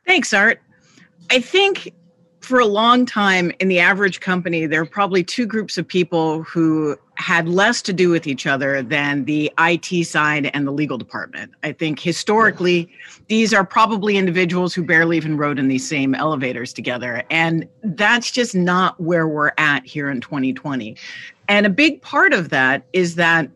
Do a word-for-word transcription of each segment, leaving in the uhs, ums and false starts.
Thanks, Art. I think for a long time in the average company, there are probably two groups of people who had less to do with each other than the I T side and the legal department. I think historically, these are probably individuals who barely even rode in these same elevators together. And that's just not where we're at here in twenty twenty. And a big part of that is that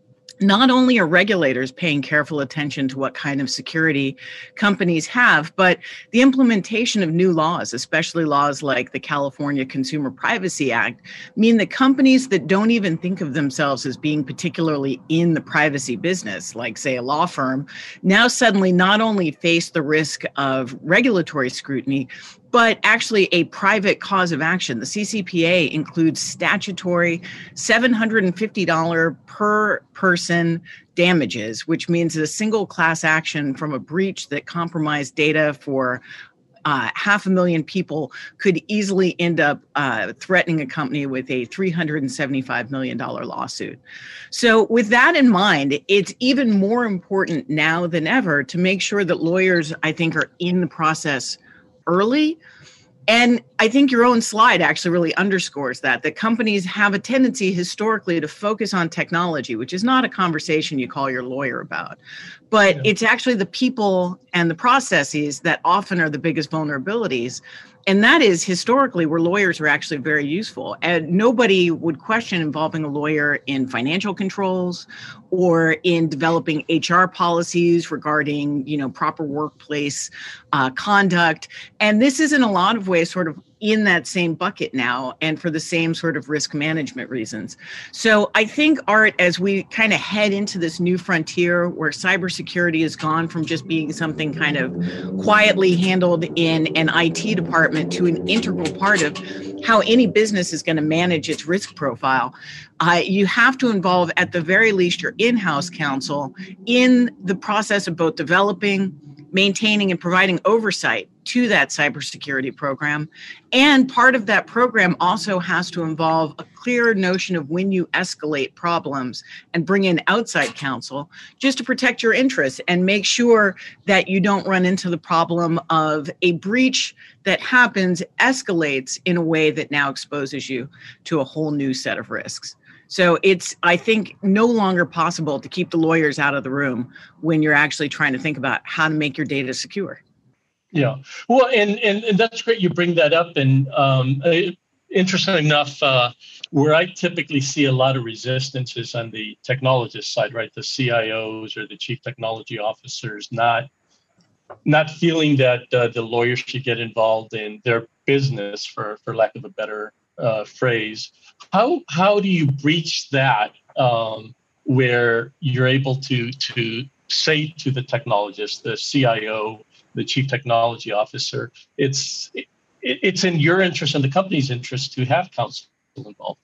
not only are regulators paying careful attention to what kind of security companies have, but the implementation of new laws, especially laws like the California Consumer Privacy Act, mean that companies that don't even think of themselves as being particularly in the privacy business, like, say, a law firm, now suddenly not only face the risk of regulatory scrutiny, but actually a private cause of action. The C C P A includes statutory seven hundred fifty dollars per person damages, which means a single class action from a breach that compromised data for uh, half a million people could easily end up uh, threatening a company with a three hundred seventy-five million dollars lawsuit. So with that in mind, it's even more important now than ever to make sure that lawyers, I think, are in the process early. And I think your own slide actually really underscores that, that companies have a tendency historically to focus on technology, which is not a conversation you call your lawyer about, but yeah. It's actually the people and the processes that often are the biggest vulnerabilities. And that is historically where lawyers are actually very useful. And nobody would question involving a lawyer in financial controls or in developing H R policies regarding, you know, proper workplace uh, conduct. And this is in a lot of ways sort of in that same bucket now, and for the same sort of risk management reasons. So I think, Art, as we kind of head into this new frontier where cybersecurity has gone from just being something kind of quietly handled in an I T department to an integral part of how any business is going to manage its risk profile, uh, you have to involve, at the very least, your in-house counsel in the process of both developing, maintaining, and providing oversight to that cybersecurity program. And part of that program also has to involve a clear notion of when you escalate problems and bring in outside counsel just to protect your interests and make sure that you don't run into the problem of a breach that happens, escalates in a way that now exposes you to a whole new set of risks. So it's, I think, no longer possible to keep the lawyers out of the room when you're actually trying to think about how to make your data secure. Yeah, well, and, and, and that's great you bring that up. And um, interesting enough, uh, where I typically see a lot of resistance is on the technologist side, right? The C I Os or the chief technology officers not not feeling that uh, the lawyers should get involved in their business, for, for lack of a better uh, phrase. How how do you breach that um, where you're able to to say to the technologist, the C I O, the chief technology officer, it's it, it's in your interest and the company's interest to have counsel involved?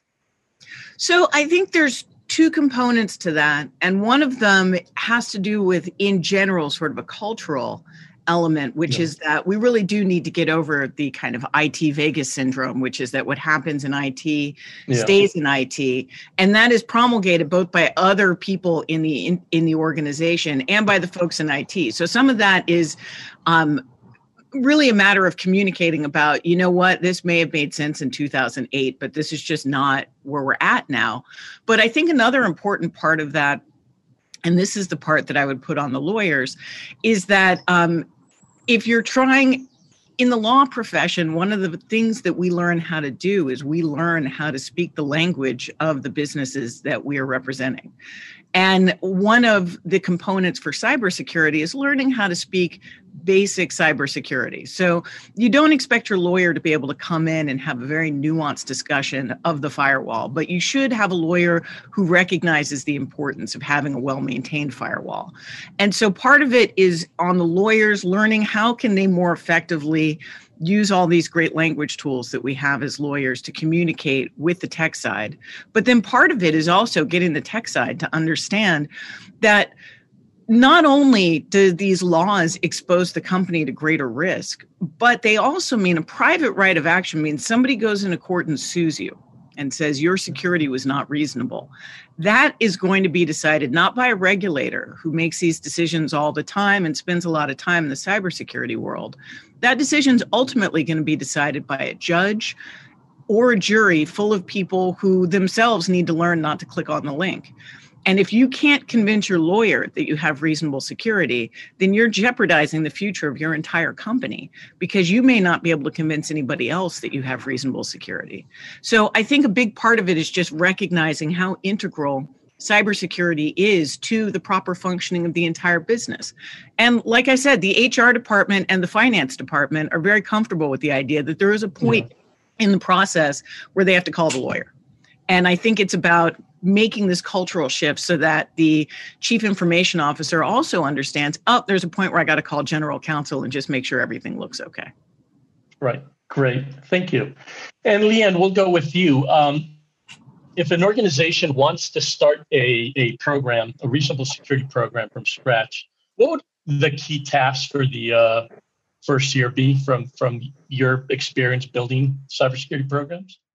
So I think there's two components to that. And one of them has to do with, in general, sort of a cultural element, which yeah. is that we really do need to get over the kind of I T Vegas syndrome, which is that what happens in I T yeah. stays in I T. And that is promulgated both by other people in the in, in the organization and by the folks in I T. So some of that is um, really a matter of communicating about, you know what, this may have made sense in two thousand eight, but this is just not where we're at now. But I think another important part of that, and this is the part that I would put on the lawyers, is that um, if you're trying in the law profession, one of the things that we learn how to do is we learn how to speak the language of the businesses that we are representing. And one of the components for cybersecurity is learning how to speak basic cybersecurity. So you don't expect your lawyer to be able to come in and have a very nuanced discussion of the firewall, but you should have a lawyer who recognizes the importance of having a well-maintained firewall. And so part of it is on the lawyers learning how can they more effectively use all these great language tools that we have as lawyers to communicate with the tech side. But then part of it is also getting the tech side to understand that not only do these laws expose the company to greater risk, but they also mean a private right of action means somebody goes into court and sues you. and says your security was not reasonable, that is going to be decided not by a regulator who makes these decisions all the time and spends a lot of time in the cybersecurity world. That decision is ultimately going to be decided by a judge or a jury full of people who themselves need to learn not to click on the link. And if you can't convince your lawyer that you have reasonable security, then you're jeopardizing the future of your entire company because you may not be able to convince anybody else that you have reasonable security. So I think a big part of it is just recognizing how integral cybersecurity is to the proper functioning of the entire business. And like I said, the H R department and the finance department are very comfortable with the idea that there is a point yeah. in the process where they have to call the lawyer. And I think it's about making this cultural shift so that the chief information officer also understands, oh, there's a point where I got to call general counsel and just make sure everything looks okay. Right. Great. Thank you. And Leanne, we'll go with you. Um, if an organization wants to start a, a program, a reasonable security program from scratch, what would the key tasks for the uh, first year be from, from your experience building cybersecurity programs?